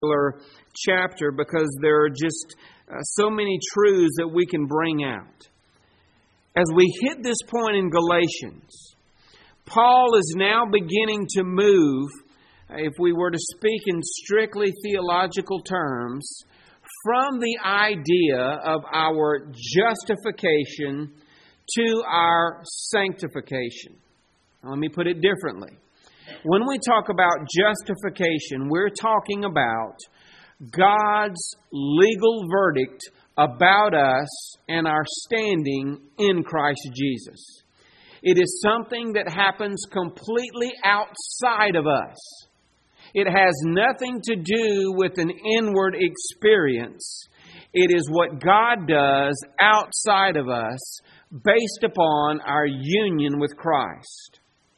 chapter because there are just so many truths that we can bring out. As we hit this point in Galatians, Paul is now beginning to move, if we were to speak in strictly theological terms, from the idea of our justification to our sanctification. Now, let me put it differently. When we talk about justification, we're talking about God's legal verdict about us and our standing in Christ Jesus. It is something that happens completely outside of us. It has nothing to do with an inward experience. It is what God does outside of us based upon our union with Christ.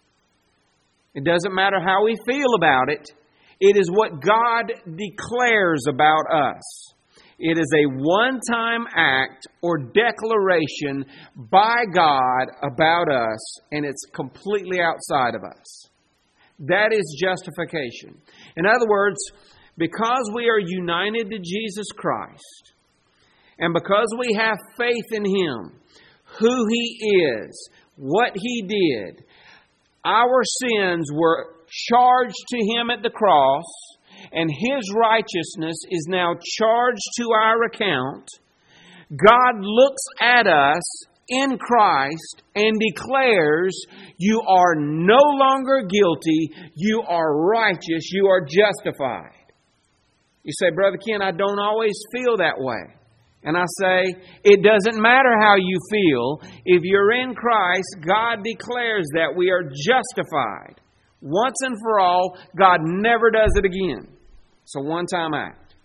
It doesn't matter how we feel about it. It is what God declares about us. It is a one-time act or declaration by God about us, and it's completely outside of us. That is justification. In other words, because we are united to Jesus Christ, and because we have faith in Him, who He is, what He did, our sins were charged to Him at the cross, and His righteousness is now charged to our account. God looks at us in Christ and declares, you are no longer guilty, you are righteous, you are justified. You say, Brother Ken, I don't always feel that way. And I say, it doesn't matter how you feel. If you're in Christ, God declares that we are justified. Once and for all, God never does it again. It's a one-time act.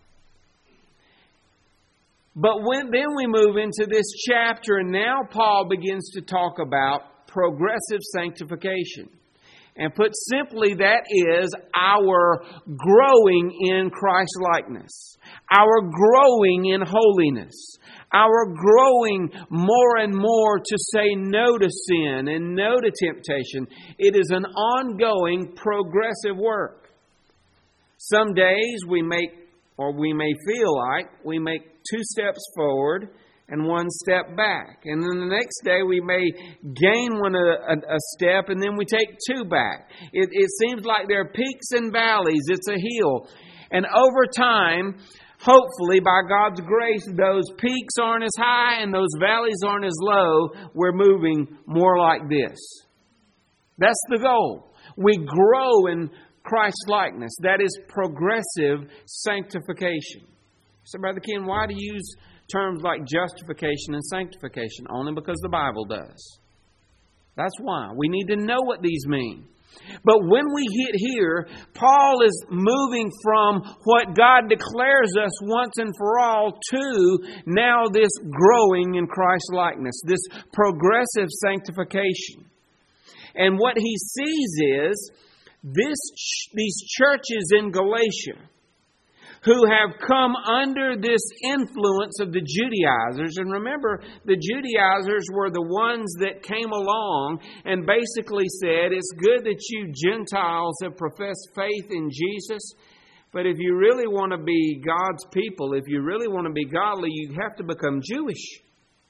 But then we move into this chapter, and now Paul begins to talk about progressive sanctification. And put simply, that is our growing in Christ-likeness, our growing in holiness, our growing more and more to say no to sin and no to temptation. It is an ongoing progressive work. Some days we may feel like we make 2 steps forward and 1 step back. And then the next day we may gain a step and then we take 2 back. It seems like there are peaks and valleys. It's a hill. And over time, hopefully by God's grace, those peaks aren't as high and those valleys aren't as low. We're moving more like this. That's the goal. We grow in Christ-likeness. That is progressive sanctification. So, Brother Ken, why do you use terms like justification and sanctification? Only because the Bible does. That's why. We need to know what these mean. But when we hit here, Paul is moving from what God declares us once and for all to now this growing in Christ-likeness, this progressive sanctification. And what he sees is these churches in Galatia who have come under this influence of the Judaizers. And remember, the Judaizers were the ones that came along and basically said, it's good that you Gentiles have professed faith in Jesus, but if you really want to be God's people, if you really want to be godly, you have to become Jewish.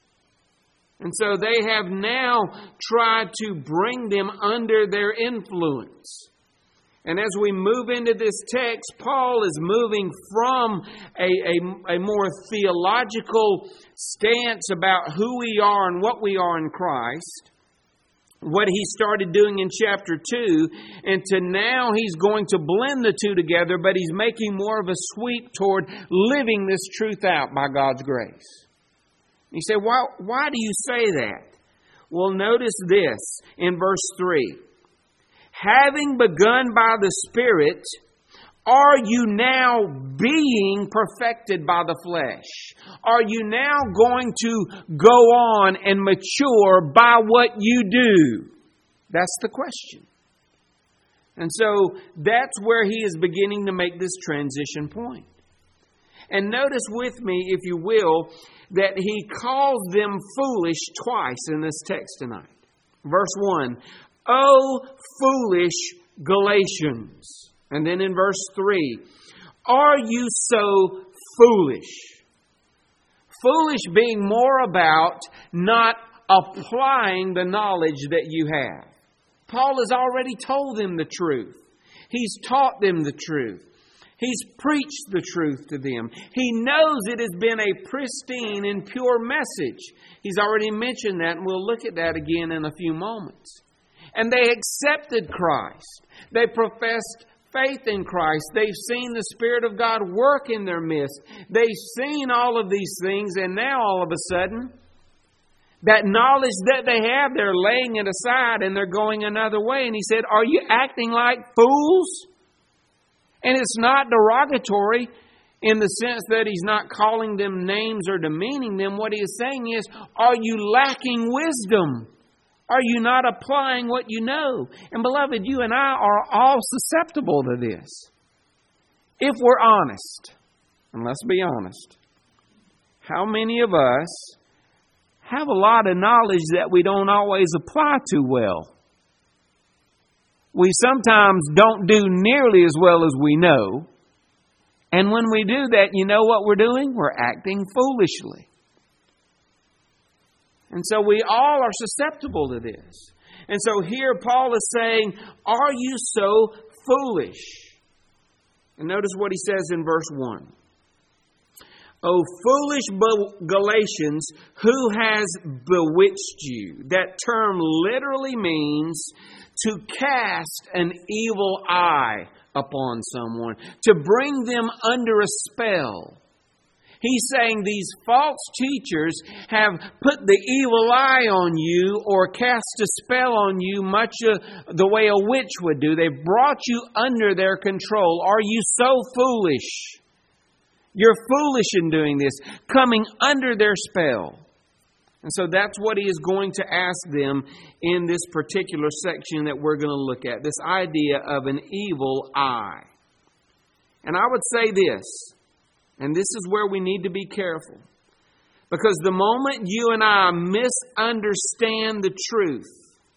And so they have now tried to bring them under their influence. And as we move into this text, Paul is moving from a more theological stance about who we are and what we are in Christ, what he started doing in chapter 2, and to now he's going to blend the two together, but he's making more of a sweep toward living this truth out by God's grace. You say, why do you say that? Well, notice this in verse 3. Having begun by the Spirit, are you now being perfected by the flesh? Are you now going to go on and mature by what you do? That's the question. And so that's where he is beginning to make this transition point. And notice with me, if you will, that he calls them foolish twice in this text tonight. Verse 1, O foolish Galatians. And then in verse 3, are you so foolish? Foolish being more about not applying the knowledge that you have. Paul has already told them the truth. He's taught them the truth. He's preached the truth to them. He knows it has been a pristine and pure message. He's already mentioned that, and we'll look at that again in a few moments. And they accepted Christ. They professed faith in Christ. They've seen the Spirit of God work in their midst. They've seen all of these things, and now all of a sudden, that knowledge that they have, they're laying it aside and they're going another way. And he said, are you acting like fools? And it's not derogatory in the sense that he's not calling them names or demeaning them. What he is saying is, are you lacking wisdom? Are you not applying what you know? And beloved, you and I are all susceptible to this. If we're honest, and let's be honest, how many of us have a lot of knowledge that we don't always apply too well? We sometimes don't do nearly as well as we know. And when we do that, you know what we're doing? We're acting foolishly. And so we all are susceptible to this. And so here Paul is saying, are you so foolish? And notice what he says in verse 1. O foolish Galatians, who has bewitched you? That term literally means to cast an evil eye upon someone, to bring them under a spell. He's saying these false teachers have put the evil eye on you or cast a spell on you much the way a witch would do. They've brought you under their control. Are you so foolish? You're foolish in doing this, coming under their spell. And so that's what he is going to ask them in this particular section that we're going to look at, this idea of an evil eye. And I would say this, and this is where we need to be careful, because the moment you and I misunderstand the truth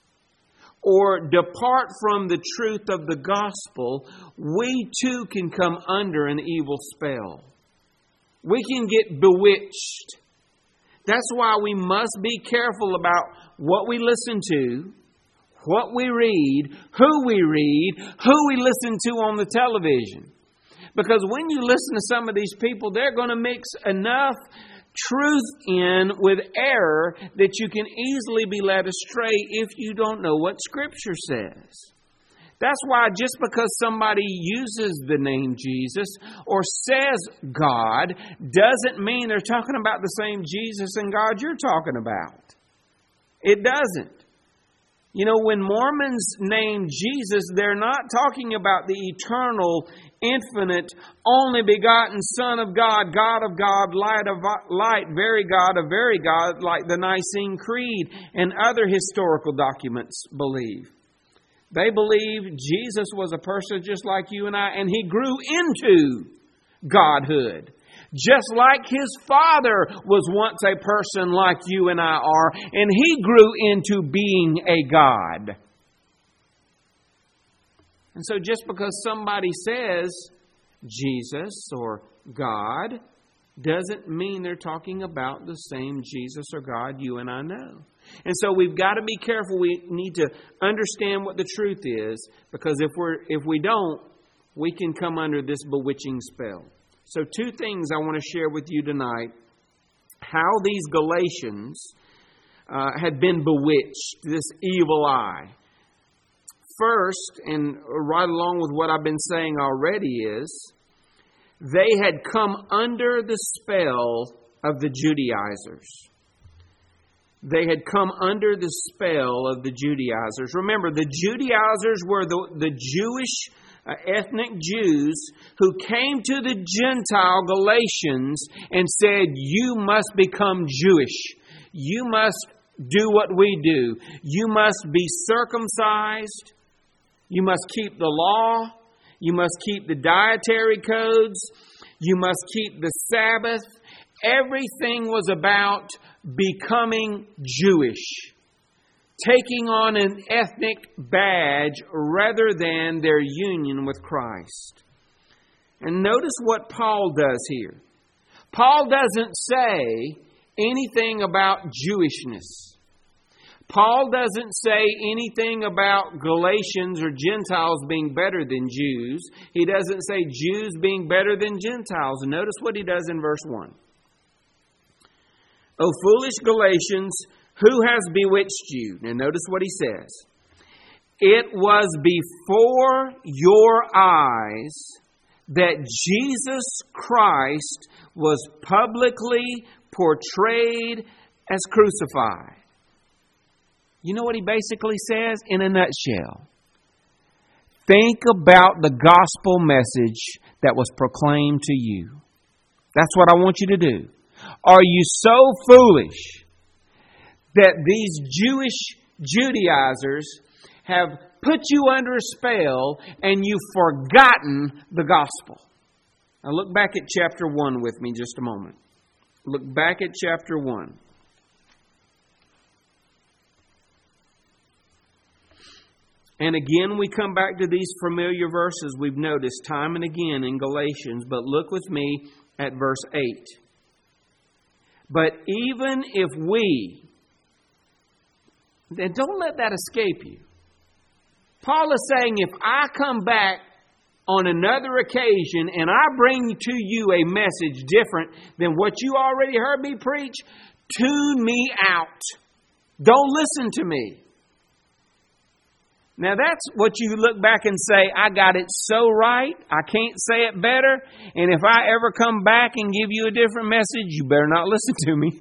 or depart from the truth of the gospel, we too can come under an evil spell. We can get bewitched. That's why we must be careful about what we listen to, what we read, who we listen to on the television. Because when you listen to some of these people, they're going to mix enough truth in with error that you can easily be led astray if you don't know what Scripture says. That's why just because somebody uses the name Jesus or says God doesn't mean they're talking about the same Jesus and God you're talking about. It doesn't. You know, when Mormons name Jesus, they're not talking about the eternal, infinite, only begotten Son of God, God of God, light of light, very God of very God, like the Nicene Creed and other historical documents believe. They believe Jesus was a person just like you and I, and He grew into Godhood. Just like His Father was once a person like you and I are, and He grew into being a God. And so just because somebody says Jesus or God doesn't mean they're talking about the same Jesus or God you and I know. And so we've got to be careful. We need to understand what the truth is, because if we don't, we can come under this bewitching spell. So 2 things I want to share with you tonight. How these Galatians had been bewitched, this evil eye. First, and right along with what I've been saying already, is they had come under the spell of the Judaizers. They had come under the spell of the Judaizers. Remember, the Judaizers were the Jewish ethnic Jews who came to the Gentile Galatians and said, you must become Jewish. You must do what we do. You must be circumcised. You must keep the law. You must keep the dietary codes. You must keep the Sabbath. Everything was about becoming Jewish, taking on an ethnic badge rather than their union with Christ. And notice what Paul does here. Paul doesn't say anything about Jewishness. Paul doesn't say anything about Galatians or Gentiles being better than Jews. He doesn't say Jews being better than Gentiles. And notice what he does in verse 1. O foolish Galatians, who has bewitched you? Now notice what he says. It was before your eyes that Jesus Christ was publicly portrayed as crucified. You know what he basically says in a nutshell? Think about the gospel message that was proclaimed to you. That's what I want you to do. Are you so foolish that these Jewish Judaizers have put you under a spell and you've forgotten the gospel? Now look back at chapter 1 with me just a moment. Look back at chapter 1. And again, we come back to these familiar verses we've noticed time and again in Galatians. But look with me at verse 8. But even if we, and don't let that escape you. Paul is saying, if I come back on another occasion and I bring to you a message different than what you already heard me preach, tune me out. Don't listen to me. Now that's what you look back and say, I got it so right, I can't say it better, and if I ever come back and give you a different message, you better not listen to me.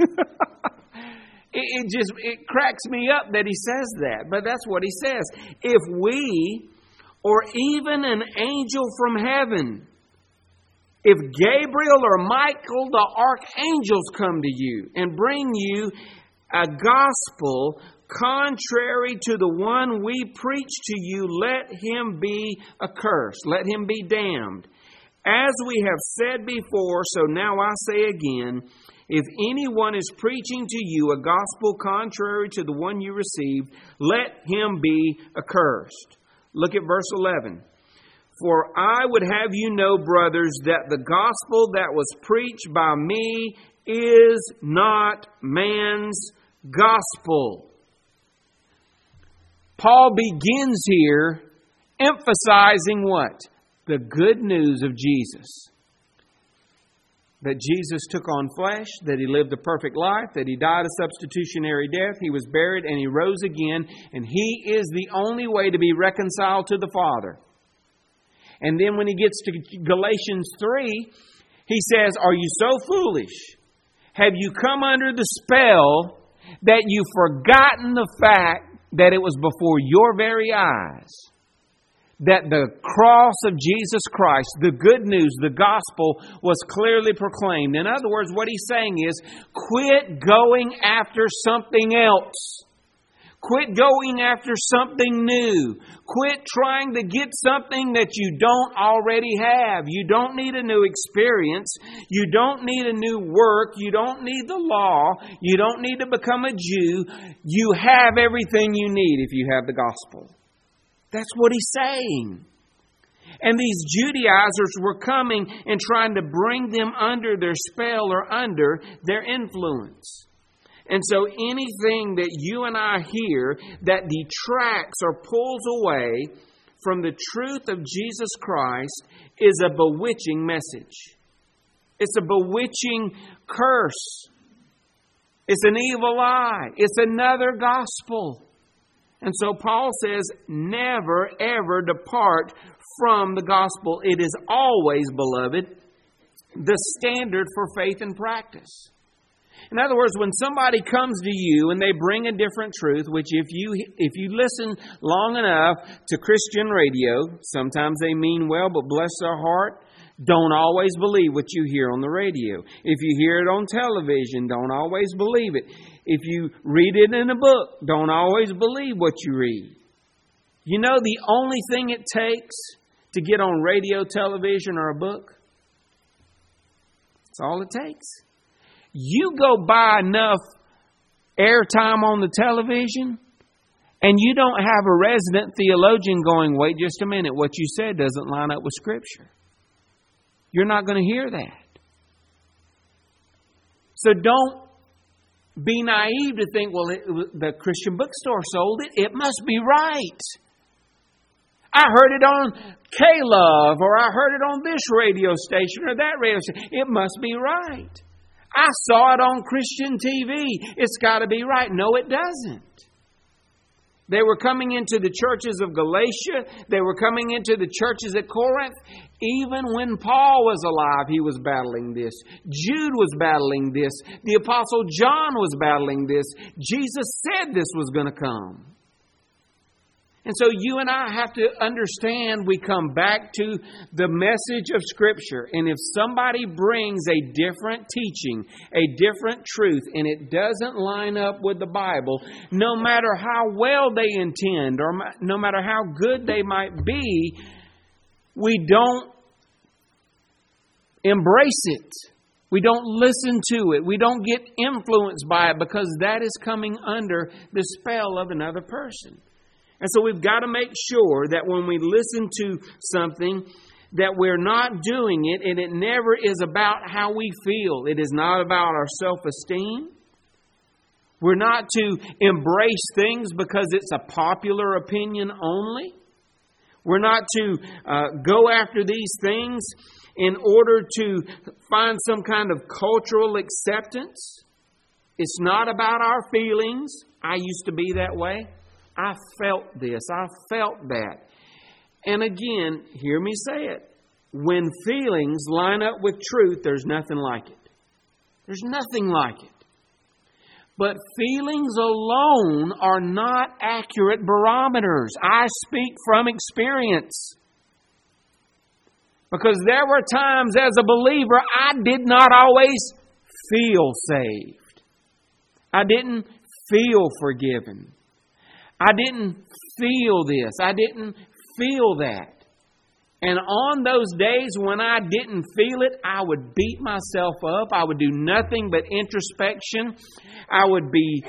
It cracks me up that he says that, but that's what he says. If we, or even an angel from heaven, if Gabriel or Michael, the archangels, come to you and bring you a gospel contrary to the one we preach to you, let him be accursed, let him be damned. As we have said before, so now I say again, if anyone is preaching to you a gospel contrary to the one you received, let him be accursed. Look at verse 11. For I would have you know, brothers, that the gospel that was preached by me is not man's gospel. Paul begins here emphasizing what? The good news of Jesus. That Jesus took on flesh, that He lived a perfect life, that He died a substitutionary death, He was buried, and He rose again, and He is the only way to be reconciled to the Father. And then when he gets to Galatians 3, he says, are you so foolish? Have you come under the spell that you've forgotten the fact that it was before your very eyes that the cross of Jesus Christ, the good news, the gospel, was clearly proclaimed? In other words, what he's saying is, quit going after something else. Quit going after something new. Quit trying to get something that you don't already have. You don't need a new experience. You don't need a new work. You don't need the law. You don't need to become a Jew. You have everything you need if you have the gospel. That's what he's saying. And these Judaizers were coming and trying to bring them under their spell or under their influence. And so anything that you and I hear that detracts or pulls away from the truth of Jesus Christ is a bewitching message. It's a bewitching curse. It's an evil lie. It's another gospel. And so Paul says, never, ever depart from the gospel. It is always, beloved, the standard for faith and practice. In other words, when somebody comes to you and they bring a different truth, which if you listen long enough to Christian radio, sometimes they mean well, but bless their heart, don't always believe what you hear on the radio. If you hear it on television, don't always believe it. If you read it in a book, don't always believe what you read. You know the only thing it takes to get on radio, television, or a book? That's all it takes. You go buy enough airtime on the television, and you don't have a resident theologian going, wait just a minute, what you said doesn't line up with Scripture. You're not going to hear that. So don't be naive to think, well, the Christian bookstore sold it. It must be right. I heard it on K-Love, or I heard it on this radio station or that radio station. It must be right. I saw it on Christian TV. It's got to be right. No, it doesn't. They were coming into the churches of Galatia. They were coming into the churches at Corinth. Even when Paul was alive, he was battling this. Jude was battling this. The Apostle John was battling this. Jesus said this was going to come. And so you and I have to understand, we come back to the message of Scripture. And if somebody brings a different teaching, a different truth, and it doesn't line up with the Bible, no matter how well they intend or no matter how good they might be, we don't embrace it. We don't listen to it. We don't get influenced by it, because that is coming under the spell of another person. And so we've got to make sure that when we listen to something, that we're not doing it, and it never is about how we feel. It is not about our self-esteem. We're not to embrace things because it's a popular opinion only. We're not to go after these things in order to find some kind of cultural acceptance. It's not about our feelings. I used to be that way. I felt this. I felt that. And again, hear me say it. When feelings line up with truth, there's nothing like it. There's nothing like it. But feelings alone are not accurate barometers. I speak from experience. Because there were times as a believer, I did not always feel saved. I didn't feel forgiven. I didn't feel this. I didn't feel that. And on those days when I didn't feel it, I would beat myself up. I would do nothing but introspection. I would be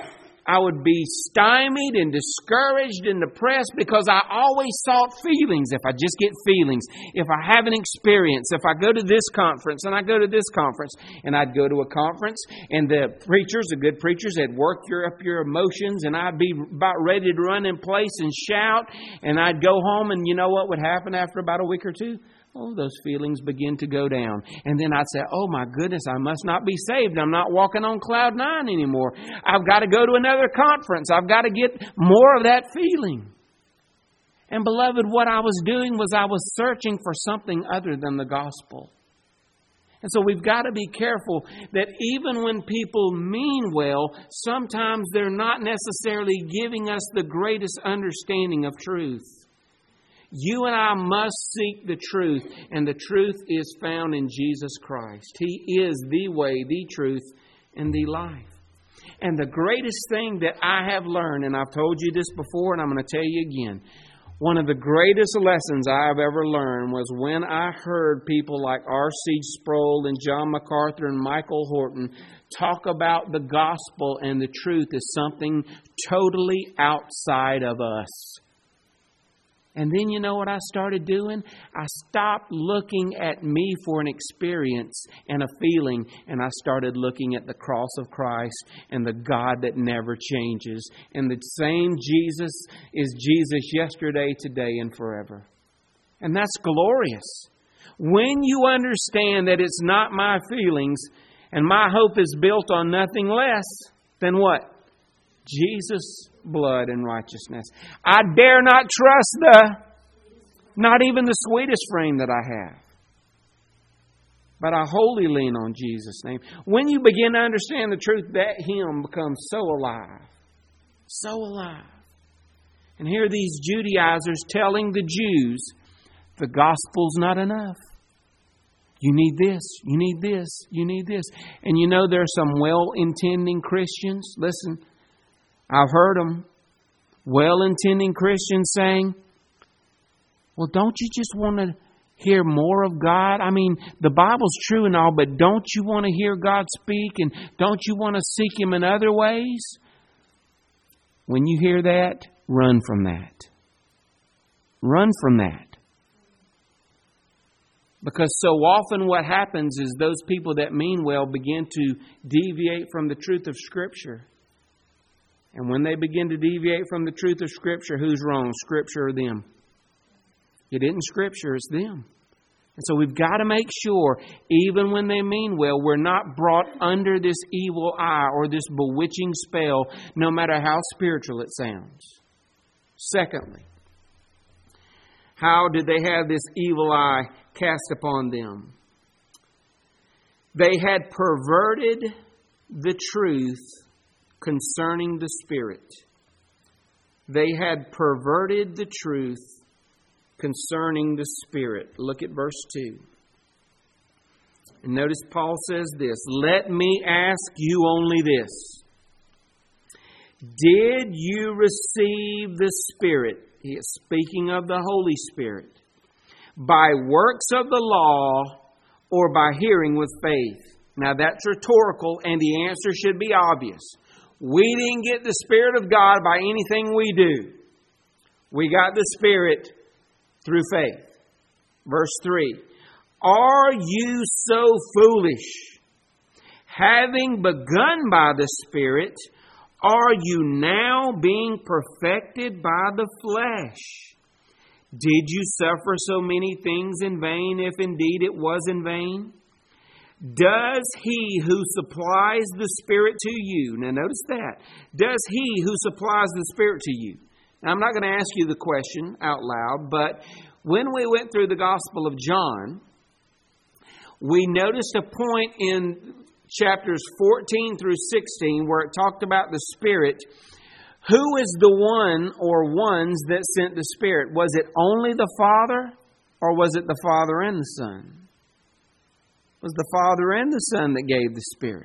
stymied and discouraged and depressed, because I always sought feelings. If I just get feelings, if I have an experience, if I go to this conference and I go to this conference, and I'd go to a conference and the good preachers, had worked up your emotions, and I'd be about ready to run in place and shout, and I'd go home, and you know what would happen after about a week or two? Oh, those feelings begin to go down. And then I'd say, oh my goodness, I must not be saved. I'm not walking on cloud 9 anymore. I've got to go to another conference. I've got to get more of that feeling. And beloved, what I was doing was I was searching for something other than the gospel. And so we've got to be careful that even when people mean well, sometimes they're not necessarily giving us the greatest understanding of truth. You and I must seek the truth, and the truth is found in Jesus Christ. He is the way, the truth, and the life. And the greatest thing that I have learned, and I've told you this before, and I'm going to tell you again, one of the greatest lessons I have ever learned was when I heard people like R.C. Sproul and John MacArthur and Michael Horton talk about the gospel and the truth as something totally outside of us. And then you know what I started doing? I stopped looking at me for an experience and a feeling, and I started looking at the cross of Christ and the God that never changes. And the same Jesus is Jesus yesterday, today, and forever. And that's glorious. When you understand that it's not my feelings and my hope is built on nothing less than what? Jesus' blood and righteousness. I dare not trust not even the sweetest frame that I have. But I wholly lean on Jesus' name. When you begin to understand the truth, that hymn becomes so alive. So alive. And here are these Judaizers telling the Jews, the gospel's not enough. You need this, you need this, you need this. And you know there are some well-intending Christians. Listen, I've heard them, well-intending Christians saying, well, don't you just want to hear more of God? I mean, the Bible's true and all, but don't you want to hear God speak? And don't you want to seek Him in other ways? When you hear that, run from that. Run from that. Because so often what happens is those people that mean well begin to deviate from the truth of Scripture. And when they begin to deviate from the truth of Scripture, who's wrong, Scripture or them? It isn't Scripture, it's them. And so we've got to make sure, even when they mean well, we're not brought under this evil eye or this bewitching spell, no matter how spiritual it sounds. Secondly, how did they have this evil eye cast upon them? They had perverted the truth concerning the Spirit. They had perverted the truth concerning the Spirit. Look at verse 2. And notice Paul says this, "Let me ask you only this. Did you receive the Spirit?" He is speaking of the Holy Spirit. "By works of the law or by hearing with faith?" Now that's rhetorical, and the answer should be obvious. We didn't get the Spirit of God by anything we do. We got the Spirit through faith. Verse 3. "Are you so foolish? Having begun by the Spirit, are you now being perfected by the flesh? Did you suffer so many things in vain, if indeed it was in vain? Does He who supplies the Spirit to you," now notice that, "does He who supplies the Spirit to you." Now I'm not going to ask you the question out loud, but when we went through the Gospel of John, we noticed a point in chapters 14 through 16 where it talked about the Spirit. Who is the one or ones that sent the Spirit? Was it only the Father, or was it the Father and the Son? It was the Father and the Son that gave the Spirit.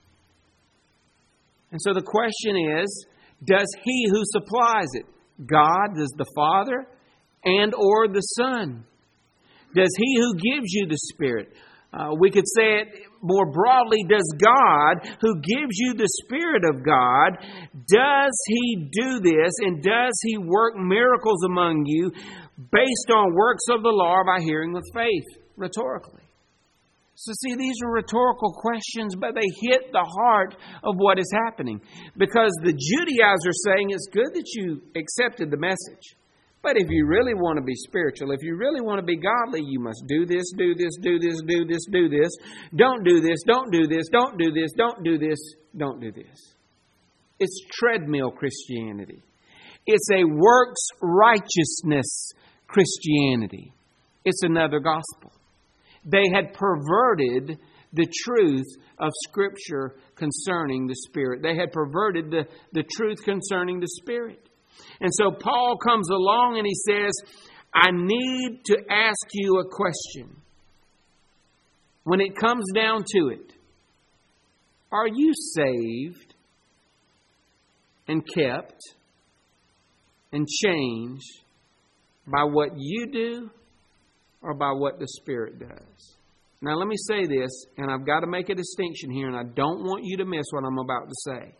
And so the question is, does He who supplies it, God, does the Father and or the Son? Does He who gives you the Spirit? We could say it more broadly, does God, who gives you the Spirit of God, does He do this and does He work miracles among you based on works of the law by hearing with faith? Rhetorically. So see, these are rhetorical questions, but they hit the heart of what is happening. Because the Judaizers are saying it's good that you accepted the message. But if you really want to be spiritual, if you really want to be godly, you must do this, do this, do this, do this, do this. Don't do this, don't do this, don't do this, don't do this, don't do this. It's treadmill Christianity. It's a works righteousness Christianity. It's another gospel. They had perverted the truth of Scripture concerning the Spirit. They had perverted the truth concerning the Spirit. And so Paul comes along and he says, I need to ask you a question. When it comes down to it, are you saved and kept and changed by what you do or by what the Spirit does? Now let me say this, and I've got to make a distinction here, and I don't want you to miss what I'm about to say.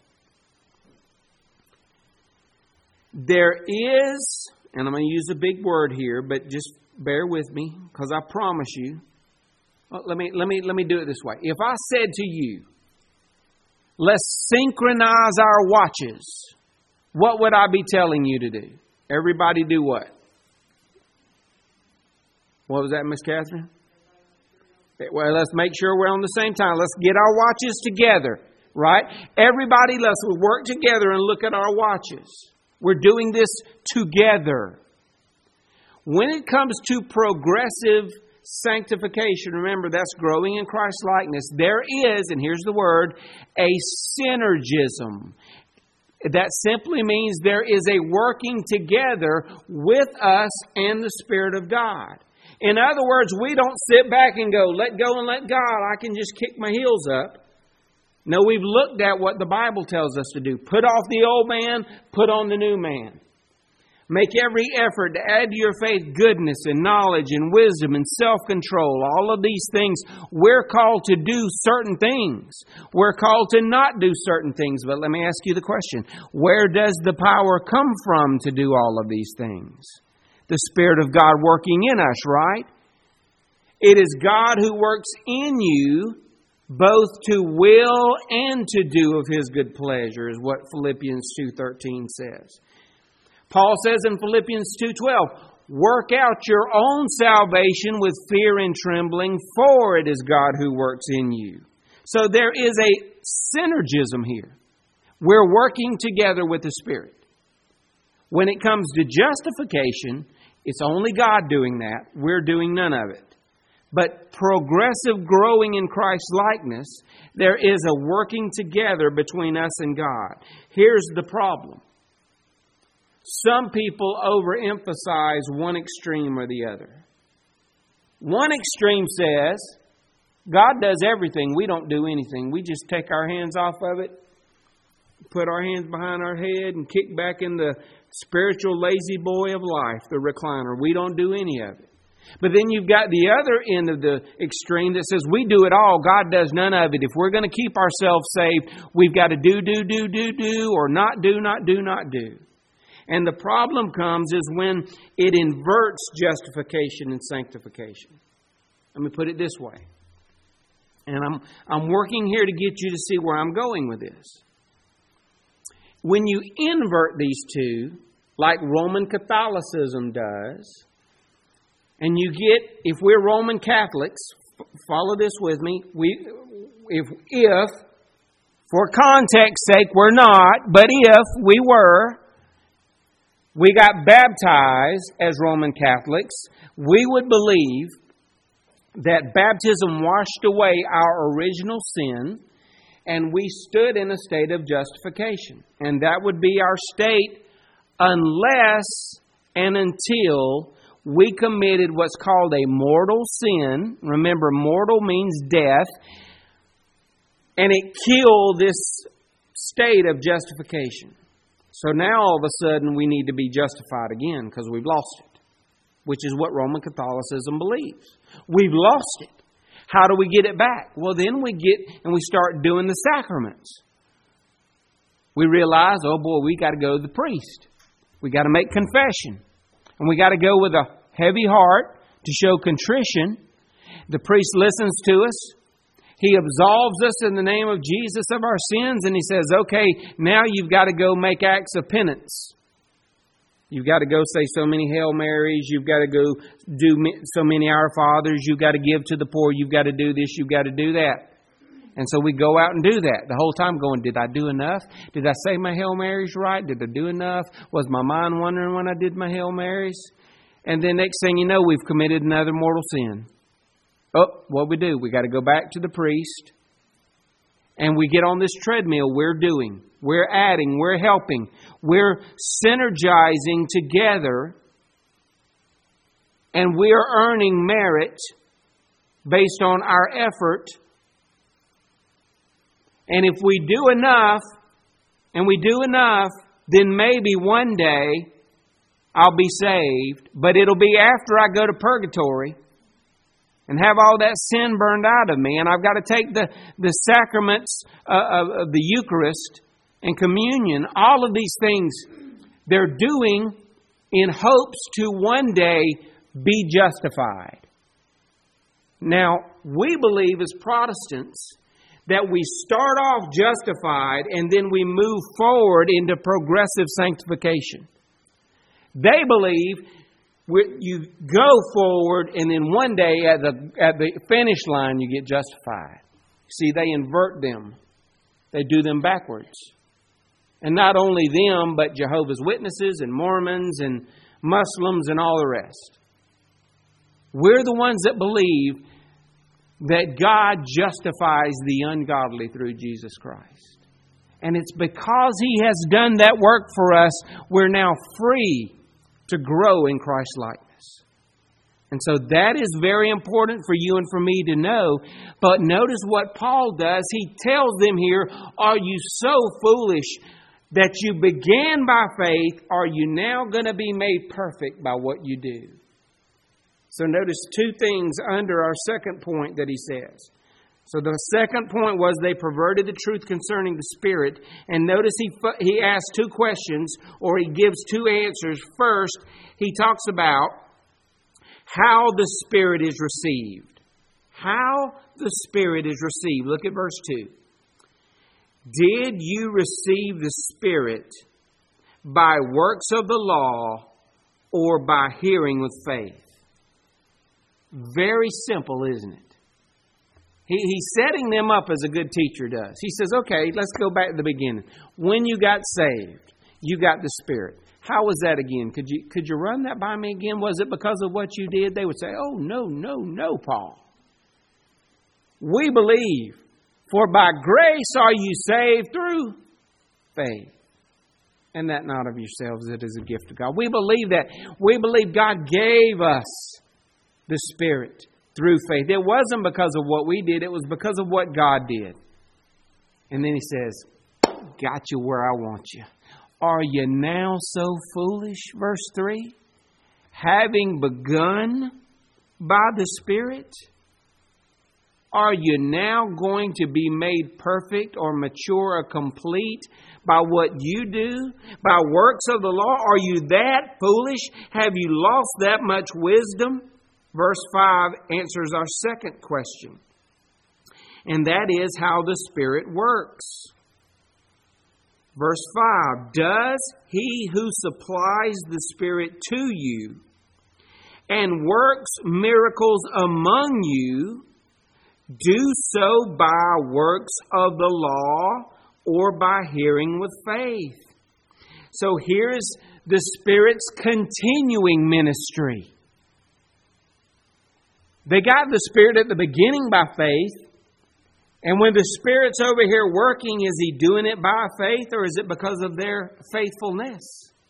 There is, and I'm going to use a big word here, but just bear with me, because I promise you. Well, let me do it this way. If I said to you, let's synchronize our watches, what would I be telling you to do? Everybody do what? What was that, Miss Catherine? Well, let's make sure we're on the same time. Let's get our watches together, right? Everybody, let's work together and look at our watches. We're doing this together. When it comes to progressive sanctification, remember that's growing in Christ's likeness, there is, and here's the word, a synergism. That simply means there is a working together with us and the Spirit of God. In other words, we don't sit back and go, let go and let God. I can just kick my heels up. No, we've looked at what the Bible tells us to do. Put off the old man, put on the new man. Make every effort to add to your faith goodness and knowledge and wisdom and self-control. All of these things, we're called to do certain things. We're called to not do certain things. But let me ask you the question. Where does the power come from to do all of these things? The Spirit of God working in us, right? It is God who works in you both to will and to do of His good pleasure, is what Philippians 2:13 says. Paul says in Philippians 2:12, work out your own salvation with fear and trembling, for it is God who works in you. So there is a synergism here. We're working together with the Spirit. When it comes to justification, it's only God doing that. We're doing none of it. But progressive growing in Christ's likeness, there is a working together between us and God. Here's the problem. Some people overemphasize one extreme or the other. One extreme says, God does everything, we don't do anything. We just take our hands off of it, put our hands behind our head, and kick back in the spiritual lazy boy of life, the recliner. We don't do any of it. But then you've got the other end of the extreme that says we do it all, God does none of it. If we're going to keep ourselves saved, we've got to do, or not do. And the problem comes is when it inverts justification and sanctification. Let me put it this way. And I'm working here to get you to see where I'm going with this. When you invert these two, like Roman Catholicism does, and you get, if we're Roman Catholics, follow this with me, if for context's sake we're not, but if we were, we got baptized as Roman Catholics, we would believe that baptism washed away our original sin and we stood in a state of justification. And that would be our state unless and until we committed what's called a mortal sin. Remember, mortal means death. And it killed this state of justification. So now all of a sudden we need to be justified again because we've lost it, which is what Roman Catholicism believes. We've lost it. How do we get it back? Well, then we get and we start doing the sacraments. We realize, oh boy, we got to go to the priest. We got to make confession. And we got to go with a heavy heart to show contrition. The priest listens to us. He absolves us in the name of Jesus of our sins. And he says, okay, now you've got to go make acts of penance. You've got to go say so many Hail Marys. You've got to go do so many Our Fathers. You've got to give to the poor. You've got to do this. You've got to do that. And so we go out and do that. The whole time going, did I do enough? Did I say my Hail Marys right? Did I do enough? Was my mind wandering when I did my Hail Marys? And then next thing you know, we've committed another mortal sin. Oh, what we do? We got to go back to the priest. And we get on this treadmill. We're doing. We're adding. We're helping. We're synergizing together. And we are earning merit based on our effort. And if we do enough, then maybe one day I'll be saved. But it'll be after I go to purgatory and have all that sin burned out of me. And I've got to take the sacraments of the Eucharist and communion. All of these things they're doing in hopes to one day be justified. Now, we believe as Protestants that we start off justified and then we move forward into progressive sanctification. They believe you go forward and then one day at the finish line you get justified. See, they invert them. They do them backwards. And not only them, but Jehovah's Witnesses and Mormons and Muslims and all the rest. We're the ones that believe that God justifies the ungodly through Jesus Christ. And it's because He has done that work for us, we're now free to grow in Christ's likeness. And so that is very important for you and for me to know. But notice what Paul does. He tells them here, are you so foolish that you began by faith? Are you now going to be made perfect by what you do? So notice two things under our second point that he says. So the second point was they perverted the truth concerning the Spirit. And notice he asks two questions, or he gives two answers. First, he talks about how the Spirit is received. how the Spirit is received. Look at verse 2. Did you receive the Spirit by works of the law or by hearing with faith? Very simple, isn't it? He's setting them up as a good teacher does. He says, okay, let's go back to the beginning. When you got saved, you got the Spirit. How was that again? Could you run that by me again? Was it because of what you did? They would say, oh, no, Paul. We believe, for by grace are you saved through faith. And that not of yourselves, it is a gift of God. We believe that. We believe God gave us the Spirit through faith. It wasn't because of what we did. It was because of what God did. And then he says, got you where I want you. Are you now so foolish? Verse 3. Having begun by the Spirit, are you now going to be made perfect or mature or complete by what you do? By works of the law? Are you that foolish? Have you lost that much wisdom? Verse 5 answers our second question. And that is how the Spirit works. Verse 5, does He who supplies the Spirit to you and works miracles among you do so by works of the law or by hearing with faith? So here's the Spirit's continuing ministry. They got the Spirit at the beginning by faith. And when the Spirit's over here working, is He doing it by faith or is it because of their faithfulness?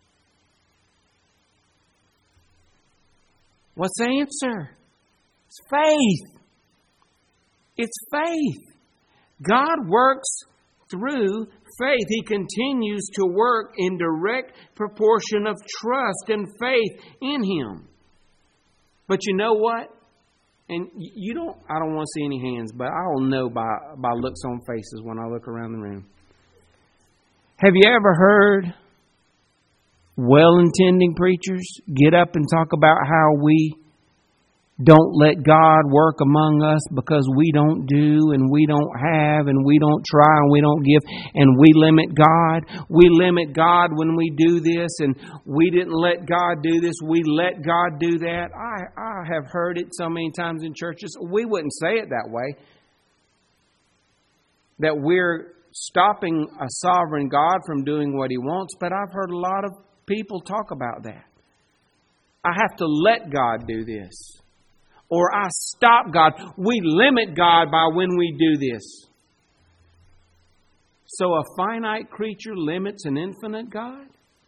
What's the answer? It's faith. It's faith. God works through faith. He continues to work in direct proportion of trust and faith in Him. But you know what? And I don't want to see any hands, but I'll know by looks on faces when I look around the room. Have you ever heard well-intending preachers get up and talk about how we don't let God work among us because we don't do and we don't have and we don't try and we don't give and we limit God. We limit God when we do this and we didn't let God do this. We let God do that. I have heard it so many times in churches. We wouldn't say it that way. That we're stopping a sovereign God from doing what He wants. But I've heard a lot of people talk about that. I have to let God do this. Or I stop God. We limit God by when we do this. So a finite creature limits an infinite God?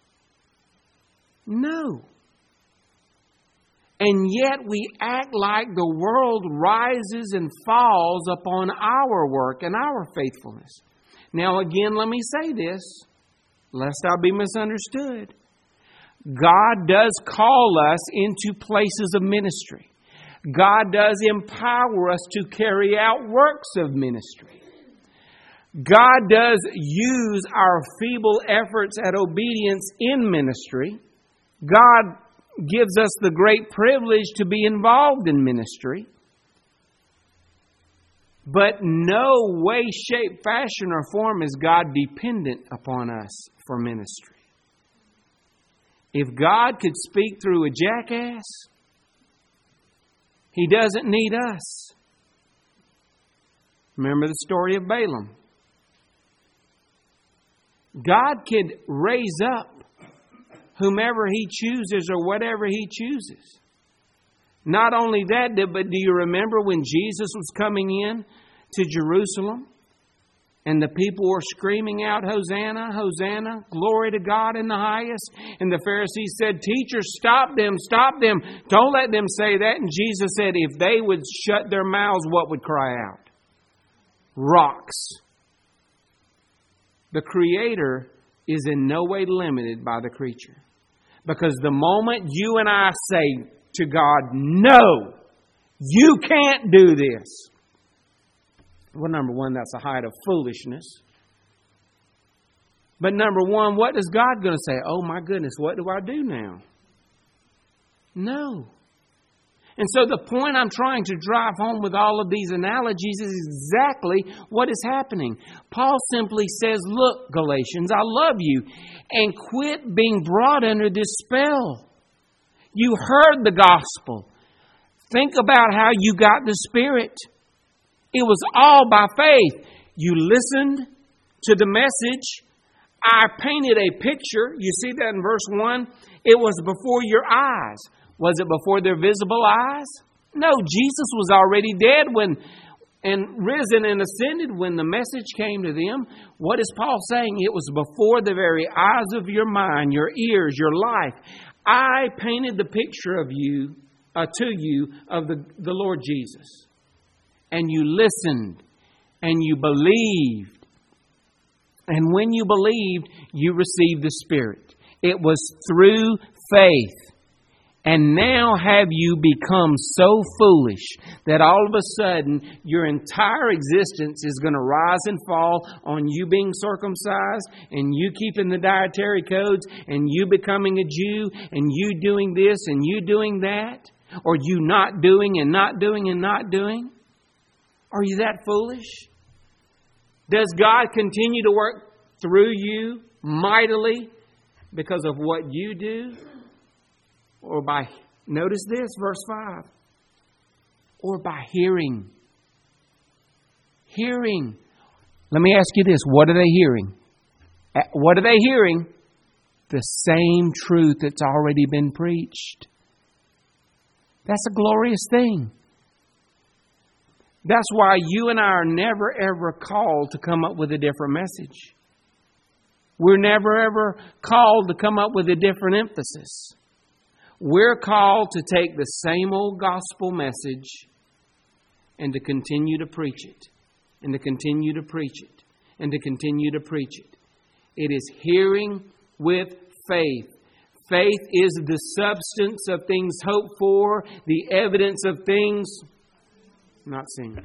No. And yet we act like the world rises and falls upon our work and our faithfulness. Now again, let me say this, lest I be misunderstood. God does call us into places of ministry. God does empower us to carry out works of ministry. God does use our feeble efforts at obedience in ministry. God gives us the great privilege to be involved in ministry. But no way, shape, fashion, or form is God dependent upon us for ministry. If God could speak through a jackass, He doesn't need us. Remember the story of Balaam. God could raise up whomever He chooses or whatever He chooses. Not only that, but do you remember when Jesus was coming in to Jerusalem? And the people were screaming out, Hosanna, Hosanna, glory to God in the highest. And the Pharisees said, Teacher, stop them, stop them. Don't let them say that. And Jesus said, if they would shut their mouths, what would cry out? Rocks. The Creator is in no way limited by the creature. Because the moment you and I say to God, no, you can't do this. Well, number one, that's a height of foolishness. But number one, what is God going to say? Oh my goodness, what do I do now? No. And so the point I'm trying to drive home with all of these analogies is exactly what is happening. Paul simply says, look, Galatians, I love you, and quit being brought under this spell. You heard the gospel. Think about how you got the Spirit. It was all by faith. You listened to the message. I painted a picture. You see that in verse 1? It was before your eyes. Was it before their visible eyes? No, Jesus was already dead and risen and ascended when the message came to them. What is Paul saying? It was before the very eyes of your mind, your ears, your life. I painted the picture of you, to you, of the Lord Jesus. And you listened and you believed. And when you believed, you received the Spirit. It was through faith. And now have you become so foolish that all of a sudden your entire existence is going to rise and fall on you being circumcised and you keeping the dietary codes and you becoming a Jew and you doing this and you doing that? Or you not doing and not doing and not doing? Are you that foolish? Does God continue to work through you mightily because of what you do? Or by, notice this, verse 5. Or by hearing. Hearing. Let me ask you this. What are they hearing? What are they hearing? The same truth that's already been preached. That's a glorious thing. That's why you and I are never ever called to come up with a different message. We're never ever called to come up with a different emphasis. We're called to take the same old gospel message and to continue to preach it. And to continue to preach it. And to continue to preach it. It is hearing with faith. Faith is the substance of things hoped for, the evidence of things not seen.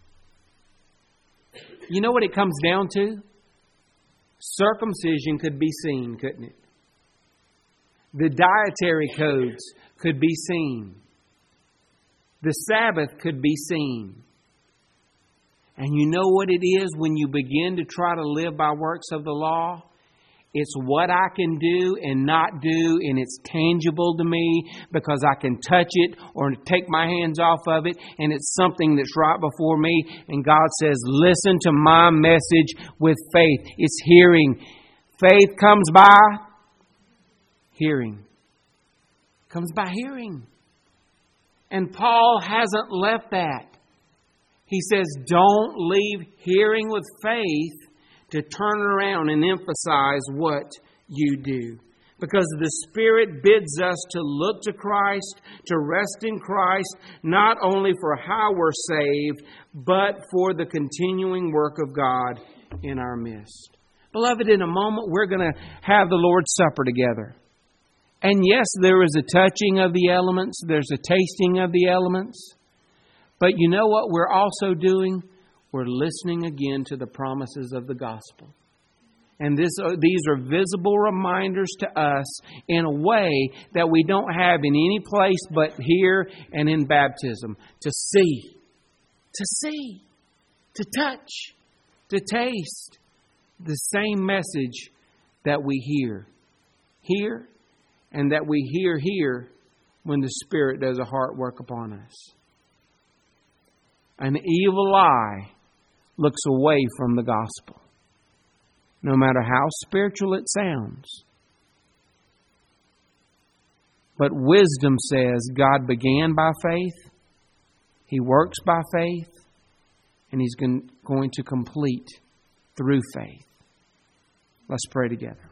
You know what it comes down to? Circumcision could be seen, couldn't it? The dietary codes could be seen. The Sabbath could be seen. And you know what it is when you begin to try to live by works of the law? It's what I can do and not do, and it's tangible to me because I can touch it or take my hands off of it, and it's something that's right before me. And God says, listen to my message with faith. It's hearing. Faith comes by hearing. Comes by hearing. And Paul hasn't left that. He says, don't leave hearing with faith to turn around and emphasize what you do. Because the Spirit bids us to look to Christ, to rest in Christ, not only for how we're saved, but for the continuing work of God in our midst. Beloved, in a moment we're going to have the Lord's Supper together. And yes, there is a touching of the elements. There's a tasting of the elements. But you know what we're also doing? We're listening again to the promises of the gospel. And these are visible reminders to us in a way that we don't have in any place but here and in baptism. To see, to touch, to taste the same message that we hear here and that we hear here when the Spirit does a heart work upon us. An evil eye looks away from the gospel, no matter how spiritual it sounds. But wisdom says God began by faith, He works by faith, and He's going to complete through faith. Let's pray together.